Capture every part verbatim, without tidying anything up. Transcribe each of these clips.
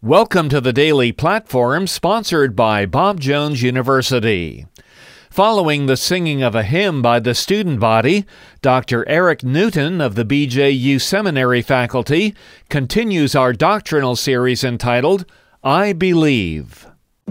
Welcome to the Daily Platform, sponsored by Bob Jones University. Following the singing of a hymn by the student body, Doctor Eric Newton of the B J U Seminary faculty continues our doctrinal series entitled, I Believe.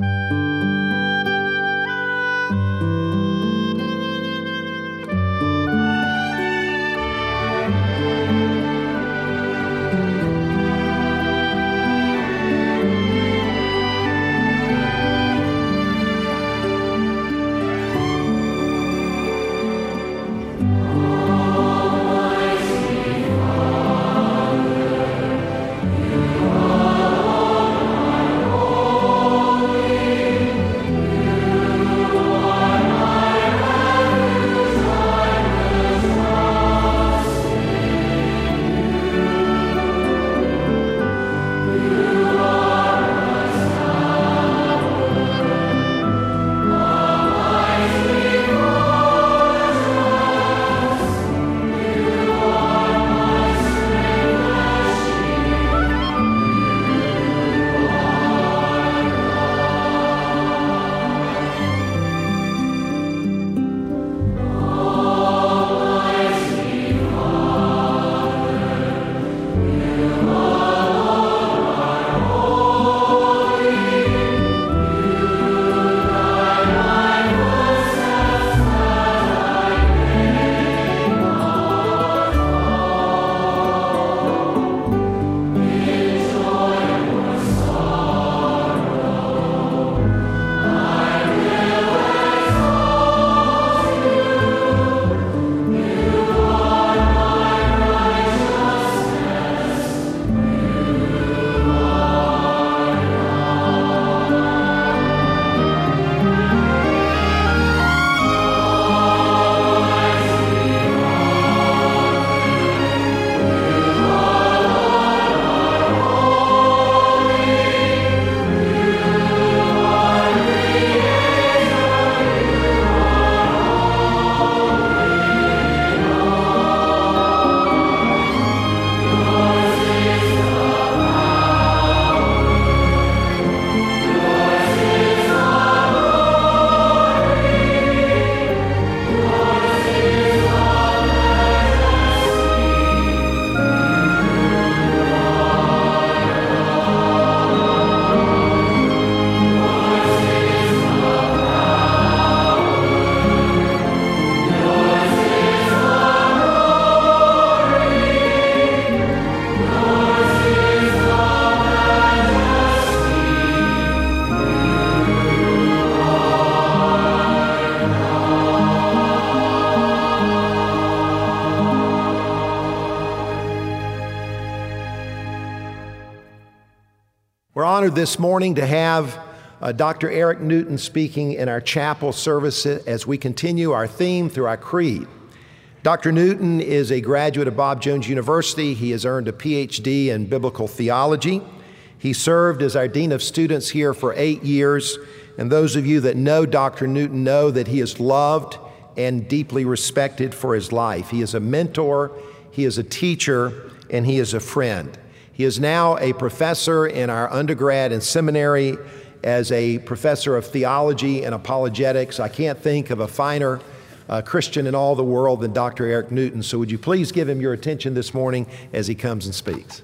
We're honored this morning to have uh, Doctor Eric Newton speaking in our chapel service as we continue our theme through our creed. Doctor Newton is a graduate of Bob Jones University. He has earned a P H D in biblical theology. He served as our dean of students here for eight years. And those of you that know Doctor Newton know that he is loved and deeply respected for his life. He is a mentor, he is a teacher, and he is a friend. He is now a professor in our undergrad and seminary as a professor of theology and apologetics. I can't think of a finer uh, Christian in all the world than Doctor Eric Newton. So would you please give him your attention this morning as he comes and speaks.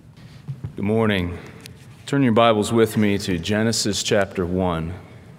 Good morning. Turn your Bibles with me to Genesis chapter one.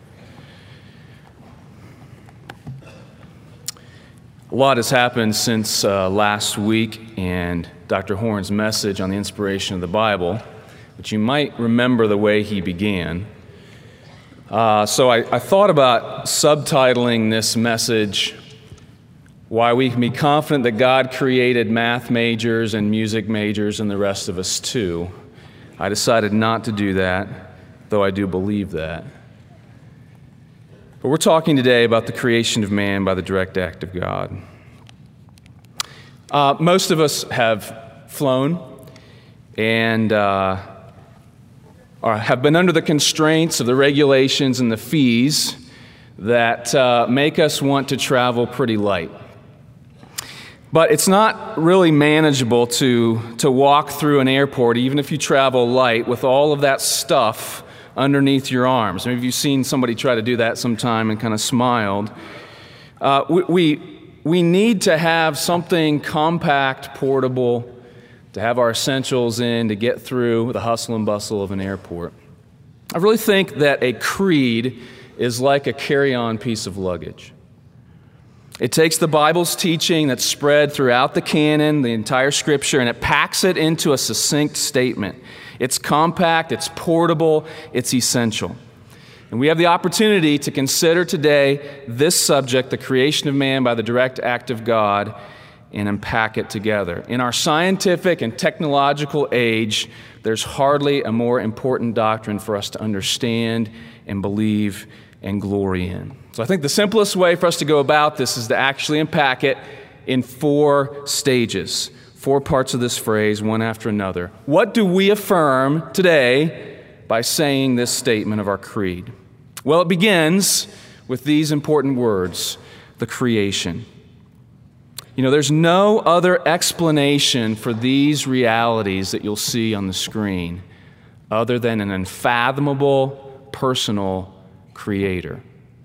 A lot has happened since uh, last week and Doctor Horn's message on the inspiration of the Bible, but you might remember the way he began. Uh, so I, I thought about subtitling this message, Why We Can Be Confident That God Created Math Majors and Music Majors and the Rest of Us Too. I decided not to do that, though I do believe that. But we're talking today about the creation of man by the direct act of God. Uh, most of us have flown and uh, are, have been under the constraints of the regulations and the fees that uh, make us want to travel pretty light. But it's not really manageable to, to walk through an airport, even if you travel light, with all of that stuff underneath your arms. Maybe you've seen somebody try to do that sometime and kind of smiled. Uh, we, we, we need to have something compact, portable, to have our essentials in, to get through the hustle and bustle of an airport. I really think that a creed is like a carry-on piece of luggage. It takes the Bible's teaching that's spread throughout the canon, the entire Scripture, and it packs it into a succinct statement. It's compact, it's portable, it's essential. And we have the opportunity to consider today this subject, the creation of man by the direct act of God, and unpack it together. In our scientific and technological age, there's hardly a more important doctrine for us to understand and believe and glory in. So I think the simplest way for us to go about this is to actually unpack it in four stages, four parts of this phrase, one after another. What do we affirm today by saying this statement of our creed? Well, it begins with these important words, the creation. You know, there's no other explanation for these realities that you'll see on the screen other than an unfathomable, personal creator.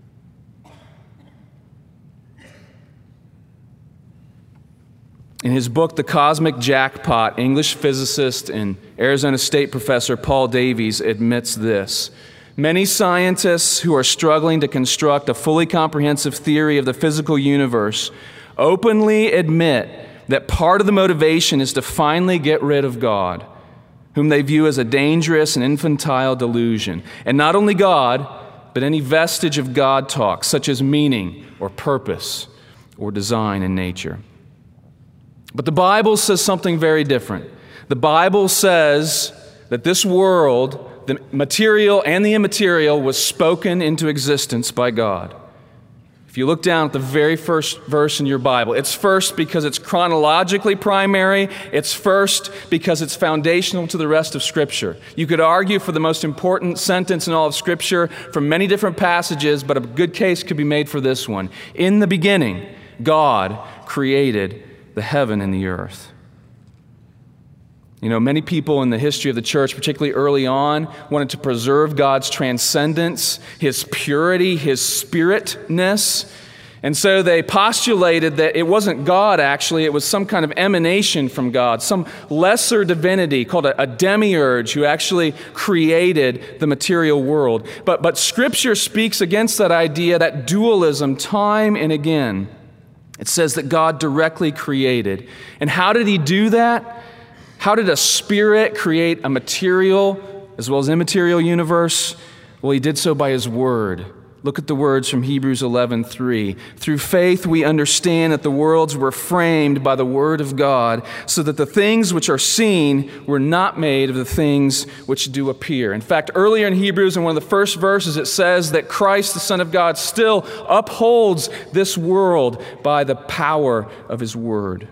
In his book, The Cosmic Jackpot, English physicist and Arizona State professor Paul Davies admits this. Many scientists who are struggling to construct a fully comprehensive theory of the physical universe openly admit that part of the motivation is to finally get rid of God, whom they view as a dangerous and infantile delusion. And not only God, but any vestige of God talk, such as meaning or purpose or design in nature. But the Bible says something very different. The Bible says that this world, the material and the immaterial, was spoken into existence by God. If you look down at the very first verse in your Bible, it's first because it's chronologically primary. It's first because it's foundational to the rest of Scripture. You could argue for the most important sentence in all of Scripture from many different passages, but a good case could be made for this one. In the beginning, God created the heaven and the earth. You know, many people in the history of the church, particularly early on, wanted to preserve God's transcendence, His purity, His spiritness. And so they postulated that it wasn't God, actually, it was some kind of emanation from God, some lesser divinity called a, a demiurge who actually created the material world. But, but Scripture speaks against that idea, that dualism, time and again. It says that God directly created. And how did He do that? How did a spirit create a material as well as immaterial universe? Well, He did so by His Word. Look at the words from Hebrews eleven three. Through faith we understand that the worlds were framed by the Word of God, so that the things which are seen were not made of the things which do appear. In fact, earlier in Hebrews, in one of the first verses, it says that Christ, the Son of God, still upholds this world by the power of His Word.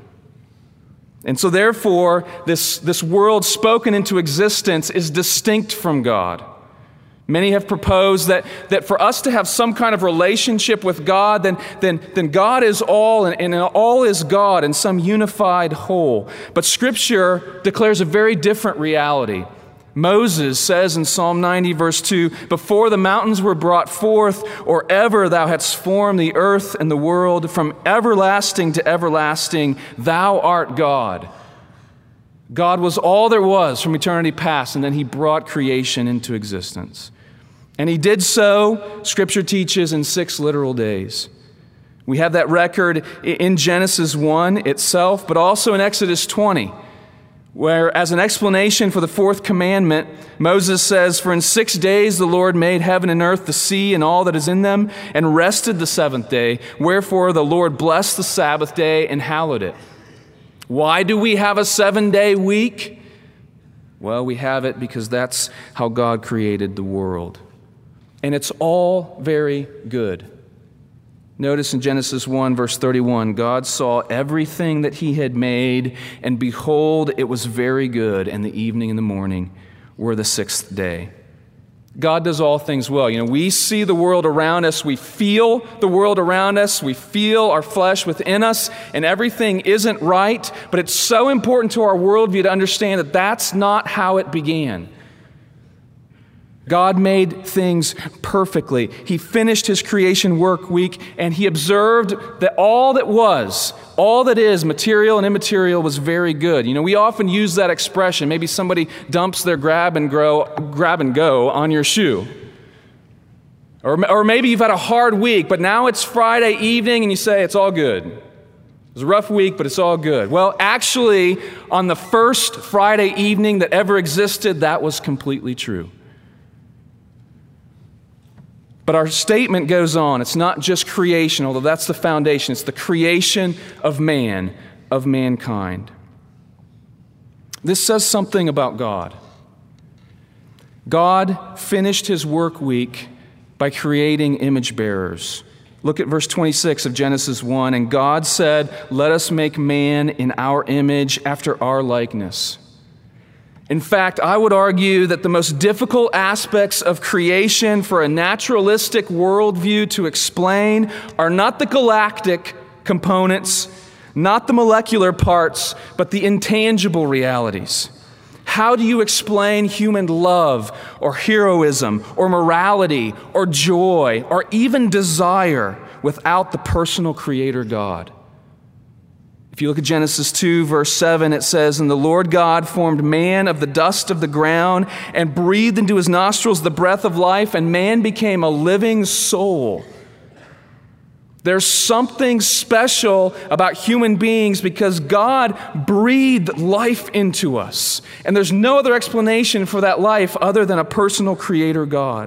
And so therefore, this, this world spoken into existence is distinct from God. Many have proposed that, that for us to have some kind of relationship with God, then, then, then God is all, and, and all is God in some unified whole. But Scripture declares a very different reality. Moses says in Psalm ninety, verse two, "Before the mountains were brought forth, or ever thou hadst formed the earth and the world, from everlasting to everlasting, thou art God." God was all there was from eternity past, and then He brought creation into existence. And He did so, Scripture teaches, in six literal days. We have that record in Genesis one itself, but also in Exodus twenty, where, as an explanation for the fourth commandment, Moses says, "For in six days the Lord made heaven and earth, the sea, and all that is in them, and rested the seventh day. Wherefore the Lord blessed the Sabbath day and hallowed it." Why do we have a seven-day week? Well, we have it because that's how God created the world. And it's all very good. Notice in Genesis one, verse thirty-one, God saw everything that He had made, and behold, it was very good, and the evening and the morning were the sixth day. God does all things well. You know, we see the world around us, we feel the world around us, we feel our flesh within us, and everything isn't right, but it's so important to our worldview to understand that that's not how it began. God made things perfectly. He finished his creation work week, and he observed that all that was, all that is, material and immaterial, was very good. You know, we often use that expression. Maybe somebody dumps their grab and grow, grab and go on your shoe. Or, or maybe you've had a hard week, but now it's Friday evening and you say, it's all good. It was a rough week, but it's all good. Well, actually, on the first Friday evening that ever existed, that was completely true. But our statement goes on. It's not just creation, although that's the foundation. It's the creation of man, of mankind. This says something about God. God finished his work week by creating image bearers. Look at verse twenty-six of Genesis one. And God said, "Let us make man in our image after our likeness." In fact, I would argue that the most difficult aspects of creation for a naturalistic worldview to explain are not the galactic components, not the molecular parts, but the intangible realities. How do you explain human love or heroism or morality or joy or even desire without the personal Creator God? If you look at Genesis two, verse seven, it says, "And the Lord God formed man of the dust of the ground and breathed into his nostrils the breath of life, and man became a living soul." There's something special about human beings because God breathed life into us. And there's no other explanation for that life other than a personal Creator God.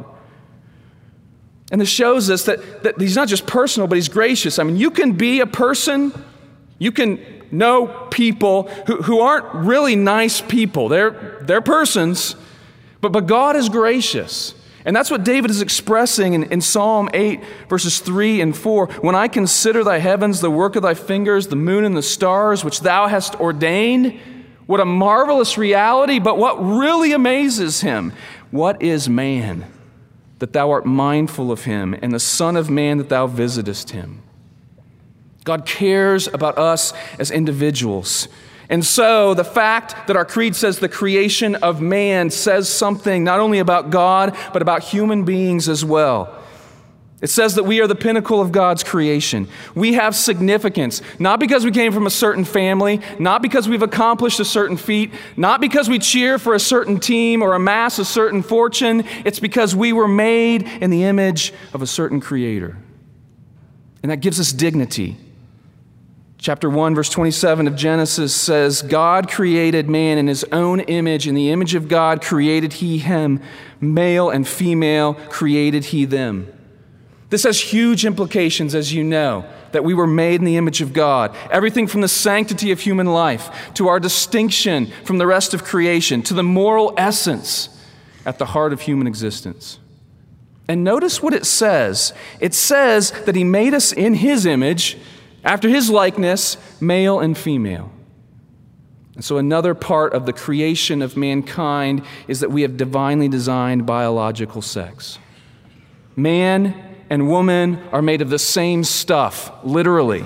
And this shows us that, that he's not just personal, but he's gracious. I mean, you can be a person. You can know people who, who aren't really nice people. They're, they're persons, but, but God is gracious. And that's what David is expressing in, in Psalm eight, verses three and four. "When I consider thy heavens, the work of thy fingers, the moon and the stars, which thou hast ordained," what a marvelous reality, but what really amazes him. "What is man, that thou art mindful of him, and the son of man, that thou visitest him?" God cares about us as individuals. And so the fact that our creed says the creation of man says something not only about God, but about human beings as well. It says that we are the pinnacle of God's creation. We have significance, not because we came from a certain family, not because we've accomplished a certain feat, not because we cheer for a certain team or amass a certain fortune. It's because we were made in the image of a certain Creator. And that gives us dignity. Chapter one, verse twenty-seven of Genesis says, "God created man in his own image. In the image of God created he him. Male and female created he them." This has huge implications, as you know, that we were made in the image of God. Everything from the sanctity of human life to our distinction from the rest of creation to the moral essence at the heart of human existence. And notice what it says. It says that he made us in his image, after his likeness, male and female. And so another part of the creation of mankind is that we have divinely designed biological sex. Man and woman are made of the same stuff, literally.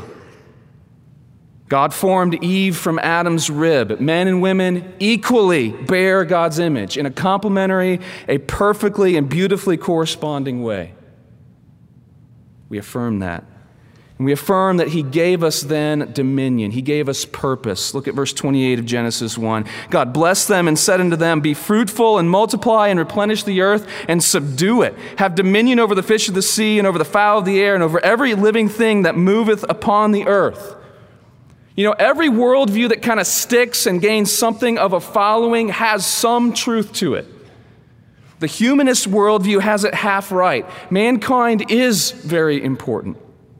God formed Eve from Adam's rib. Men and women equally bear God's image in a complementary, a perfectly and beautifully corresponding way. We affirm that. And we affirm that he gave us then dominion. He gave us purpose. Look at verse twenty-eight of Genesis one. "God blessed them and said unto them, Be fruitful and multiply and replenish the earth and subdue it. Have dominion over the fish of the sea and over the fowl of the air and over every living thing that moveth upon the earth." You know, every worldview that kind of sticks and gains something of a following has some truth to it. The humanist worldview has it half right. Mankind is very important.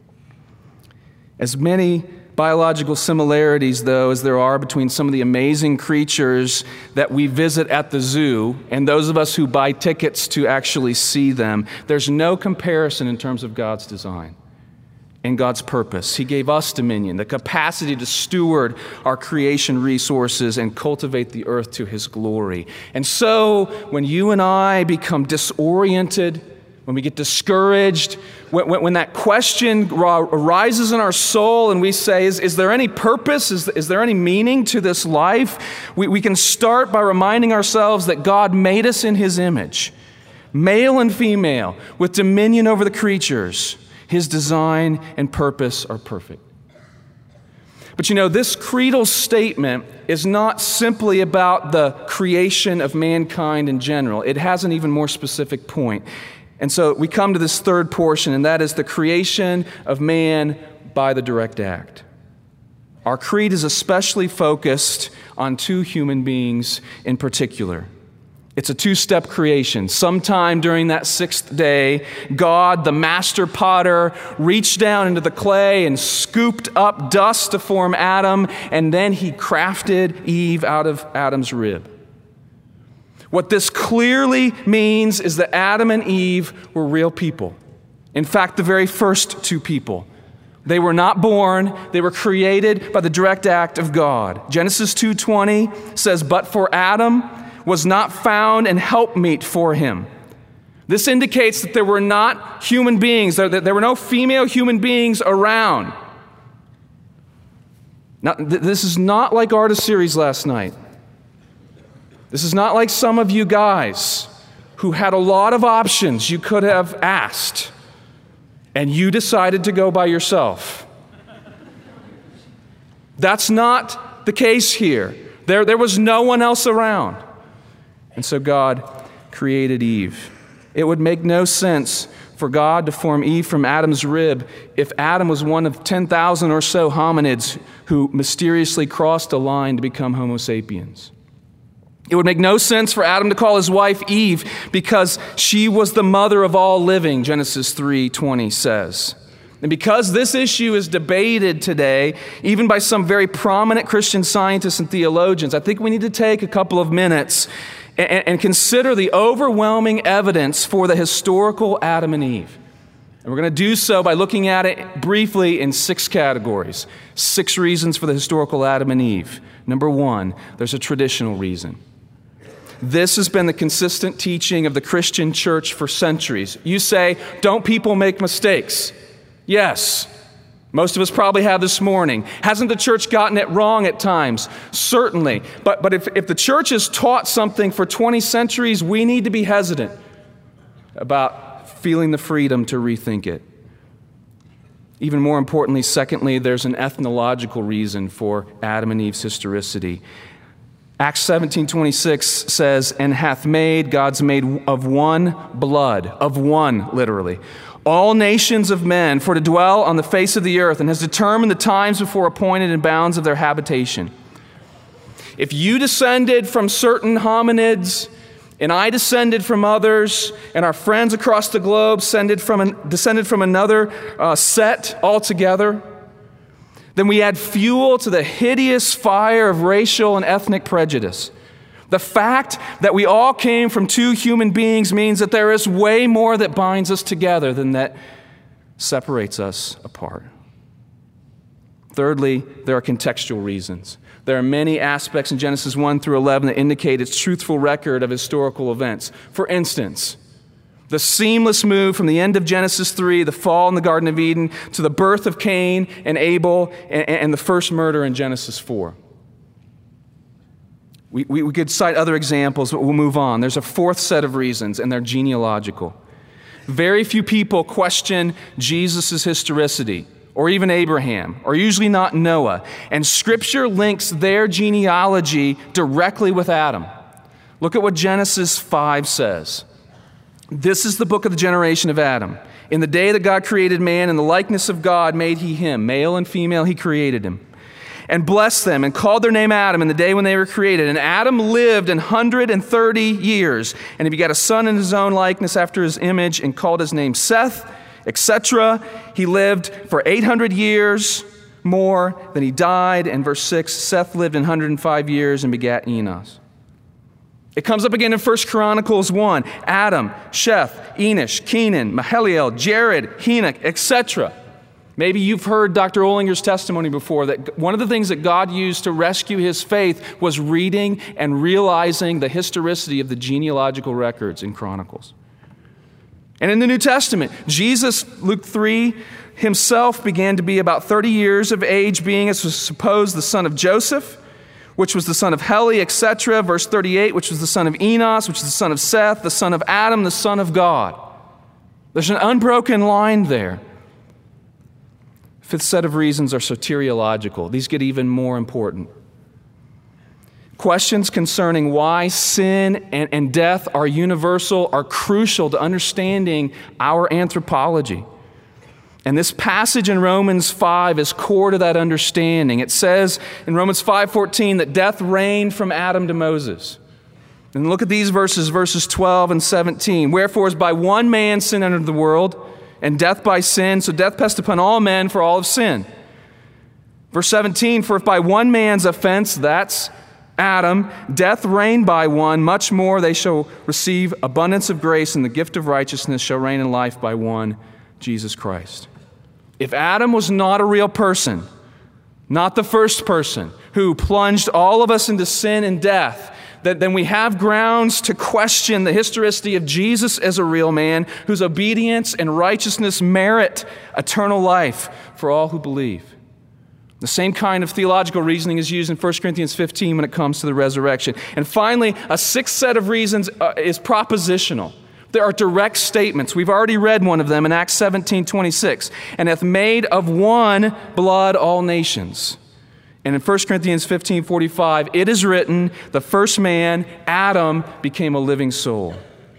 As many biological similarities, though, as there are between some of the amazing creatures that we visit at the zoo and those of us who buy tickets to actually see them, there's no comparison in terms of God's design. and God's purpose. He gave us dominion, the capacity to steward our creation resources and cultivate the earth to His glory. And so, when you and I become disoriented, when we get discouraged, when, when, when that question arises in our soul and we say, is, is there any purpose? Is, is there any meaning to this life? We, we can start by reminding ourselves that God made us in His image, male and female, with dominion over the creatures. His design and purpose are perfect. But you know, this creedal statement is not simply about the creation of mankind in general. It has an even more specific point. And so we come to this third portion, and that is the creation of man by the direct act. Our creed is especially focused on two human beings in particular. It's a two-step creation. Sometime during that sixth day, God, the master potter, reached down into the clay and scooped up dust to form Adam, and then He crafted Eve out of Adam's rib. What this clearly means is that Adam and Eve were real people. In fact, the very first two people. They were not born, they were created by the direct act of God. Genesis two twenty says, "But for Adam was not found an helpmeet for him." This indicates that there were not human beings, that there were no female human beings around. Now, th- this is not like Artist Series last night. This is not like some of you guys who had a lot of options you could have asked, and you decided to go by yourself. That's not the case here. There, there was no one else around. And so God created Eve. It would make no sense for God to form Eve from Adam's rib if Adam was one of ten thousand or so hominids who mysteriously crossed a line to become Homo sapiens. It would make no sense for Adam to call his wife Eve because she was the mother of all living, Genesis three twenty says. And because this issue is debated today, even by some very prominent Christian scientists and theologians, I think we need to take a couple of minutes and, and consider the overwhelming evidence for the historical Adam and Eve. And we're going to do so by looking at it briefly in six categories. Six reasons for the historical Adam and Eve. Number one, there's a traditional reason. This has been the consistent teaching of the Christian church for centuries. You say, don't people make mistakes? Yes. Most of us probably have this morning. Hasn't the church gotten it wrong at times? Certainly. But, but if, if the church has taught something for twenty centuries, we need to be hesitant about feeling the freedom to rethink it. Even more importantly, secondly, there's an ethnological reason for Adam and Eve's historicity. Acts seventeen twenty-six says, "And hath made," God's made of one blood, of one, literally, "all nations of men for to dwell on the face of the earth, and has determined the times before appointed and bounds of their habitation." If you descended from certain hominids, and I descended from others, and our friends across the globe descended from, an, descended from another uh, set altogether, then we add fuel to the hideous fire of racial and ethnic prejudice. The fact that we all came from two human beings means that there is way more that binds us together than that separates us apart. Thirdly, there are contextual reasons. There are many aspects in Genesis one through eleven that indicate its truthful record of historical events. For instance, the seamless move from the end of Genesis three, the fall in the Garden of Eden, to the birth of Cain and Abel and, and the first murder in Genesis four. We, we, we could cite other examples, but we'll move on. There's a fourth set of reasons, and they're genealogical. Very few people question Jesus' historicity, or even Abraham, or usually not Noah. And Scripture links their genealogy directly with Adam. Look at what Genesis five says. "This is the book of the generation of Adam. In the day that God created man, in the likeness of God made he him. Male and female he created him. And blessed them, and called their name Adam in the day when they were created. And Adam lived an hundred and thirty years. And he begat a son in his own likeness after his image, and called his name Seth, et cetera. He lived for eight hundred years more, then he died." And verse six, "Seth lived one hundred five years and begat Enos." It comes up again in First Chronicles one. Adam, Sheth, Enosh, Kenan, Mahaliel, Jared, Enoch, et cetera. Maybe you've heard Doctor Ollinger's testimony before that one of the things that God used to rescue his faith was reading and realizing the historicity of the genealogical records in Chronicles. And in the New Testament, Jesus, Luke three, himself began to be about thirty years of age, being, as was supposed, the son of Joseph, which was the son of Heli, et cetera. Verse thirty-eight, which was the son of Enos, which is the son of Seth, the son of Adam, the son of God. There's an unbroken line there. Fifth set of reasons are soteriological. These get even more important. Questions concerning why sin and, and death are universal are crucial to understanding our anthropology. And this passage in Romans five is core to that understanding. It says in Romans five fourteen that death reigned from Adam to Moses. And look at these verses, verses twelve and seventeen. Wherefore, as by one man sin entered the world, and death by sin, so death passed upon all men, for all have sinned. Verse seventeen, for if by one man's offense, that's Adam, death reigned by one, much more they shall receive abundance of grace, and the gift of righteousness shall reign in life by one, Jesus Christ. If Adam was not a real person, not the first person who plunged all of us into sin and death, that then we have grounds to question the historicity of Jesus as a real man whose obedience and righteousness merit eternal life for all who believe. The same kind of theological reasoning is used in First Corinthians fifteen when it comes to the resurrection. And finally, a sixth set of reasons uh, is propositional. There are direct statements. We've already read one of them in Acts seventeen twenty-six. And hath made of one blood all nations. And in First Corinthians fifteen forty-five, it is written, the first man, Adam, became a living soul.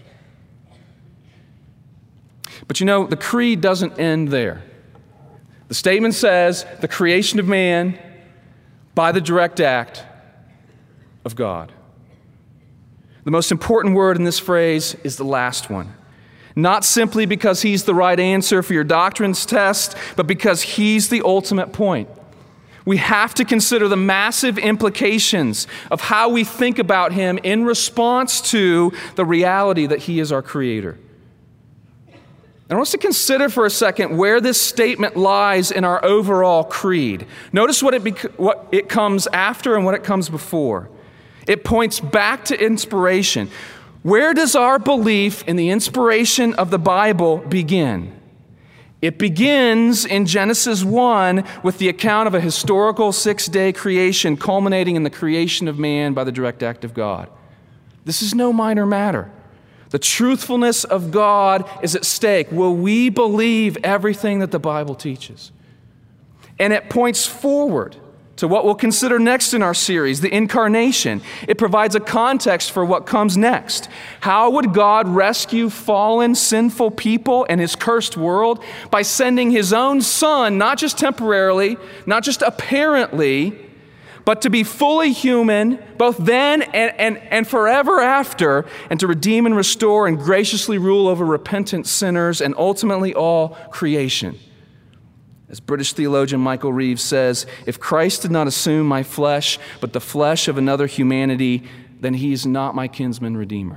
But you know, the creed doesn't end there. The statement says, the creation of man by the direct act of God. The most important word in this phrase is the last one. Not simply because he's the right answer for your doctrines test, but because he's the ultimate point. We have to consider the massive implications of how we think about him in response to the reality that he is our creator. I want us to consider for a second where this statement lies in our overall creed. Notice what it, bec- what it comes after and what it comes before. It points back to inspiration. Where does our belief in the inspiration of the Bible begin? It begins in Genesis one with the account of a historical six-day creation culminating in the creation of man by the direct act of God. This is no minor matter. The truthfulness of God is at stake. Will we believe everything that the Bible teaches? And it points forward to what we'll consider next in our series, the incarnation. It provides a context for what comes next. How would God rescue fallen, sinful people and his cursed world? By sending his own son, not just temporarily, not just apparently, but to be fully human, both then and, and, and forever after, and to redeem and restore and graciously rule over repentant sinners and ultimately all creation. As British theologian Michael Reeves says, if Christ did not assume my flesh, but the flesh of another humanity, then he is not my kinsman redeemer.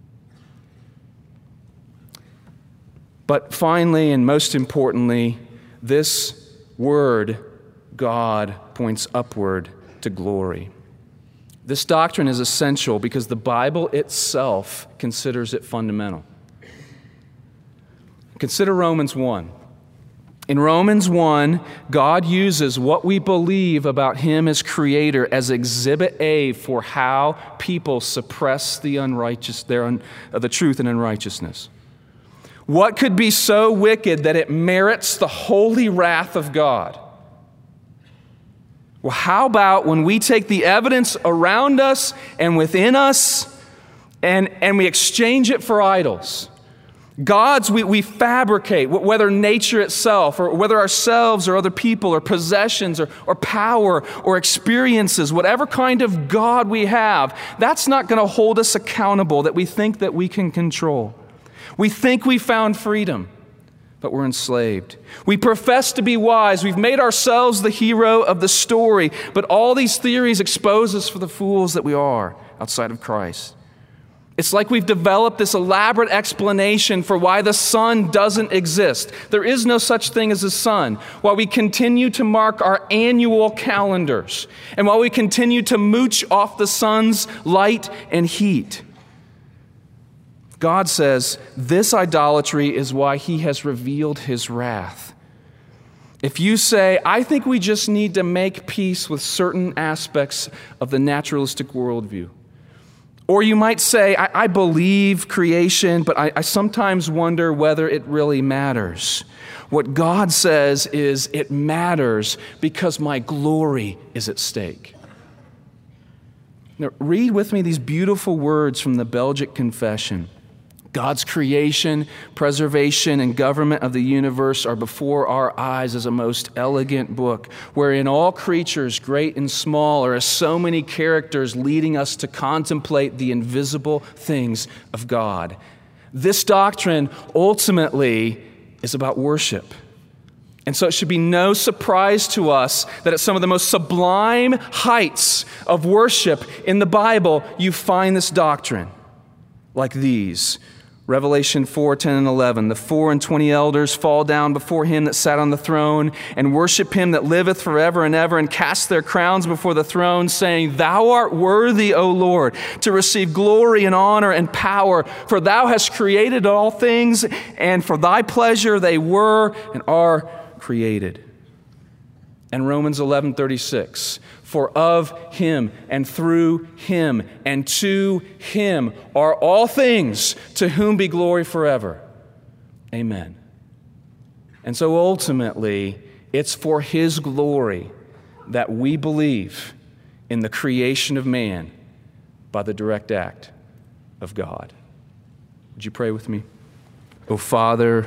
But finally, and most importantly, this word, God, points upward to glory. This doctrine is essential because the Bible itself considers it fundamental. Consider Romans one. In Romans one, God uses what we believe about him as creator as exhibit A for how people suppress the unrighteous, their un, uh, the truth and unrighteousness. What could be so wicked that it merits the holy wrath of God? Well, how about when we take the evidence around us and within us and, and we exchange it for idols? Gods we, we fabricate, whether nature itself or whether ourselves or other people or possessions or, or power or experiences, whatever kind of God we have, that's not going to hold us accountable that we think that we can control. We think we found freedom, but we're enslaved. We profess to be wise. We've made ourselves the hero of the story, but all these theories expose us for the fools that we are outside of Christ. It's like we've developed this elaborate explanation for why the sun doesn't exist. There is no such thing as a sun. While we continue to mark our annual calendars, and while we continue to mooch off the sun's light and heat, God says this idolatry is why he has revealed his wrath. If you say, I think we just need to make peace with certain aspects of the naturalistic worldview, or you might say, I, I believe creation, but I, I sometimes wonder whether it really matters. What God says is it matters because my glory is at stake. Now, read with me these beautiful words from the Belgic Confession. God's creation, preservation, and government of the universe are before our eyes as a most elegant book, wherein all creatures, great and small, are as so many characters leading us to contemplate the invisible things of God. This doctrine ultimately is about worship. And so it should be no surprise to us that at some of the most sublime heights of worship in the Bible, you find this doctrine like these. Revelation four, ten, and eleven. The four and twenty elders fall down before him that sat on the throne and worship him that liveth forever and ever, and cast their crowns before the throne, saying, Thou art worthy, O Lord, to receive glory and honor and power, for thou hast created all things, and for thy pleasure they were and are created. And Romans eleven thirty-six, for of him and through him and to him are all things, to whom be glory forever. Amen. And so ultimately, it's for his glory that we believe in the creation of man by the direct act of God. Would you pray with me? O Father,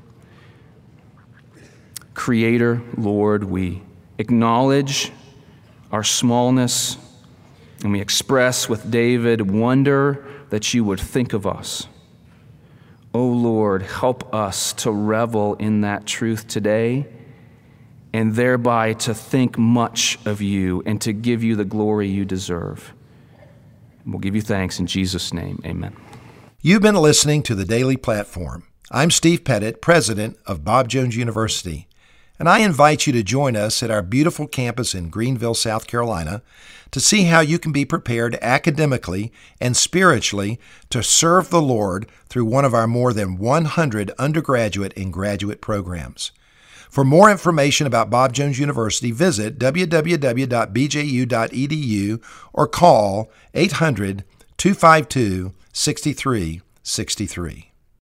Creator, Lord, we acknowledge our smallness, and we express with David wonder that you would think of us. O Lord, help us to revel in that truth today, and thereby to think much of you and to give you the glory you deserve. And we'll give you thanks in Jesus' name. Amen. You've been listening to The Daily Platform. I'm Steve Pettit, president of Bob Jones University, and I invite you to join us at our beautiful campus in Greenville, South Carolina, to see how you can be prepared academically and spiritually to serve the Lord through one of our more than one hundred undergraduate and graduate programs. For more information about Bob Jones University, visit w w w dot b j u dot e d u or call eight hundred, two five two, six three six three.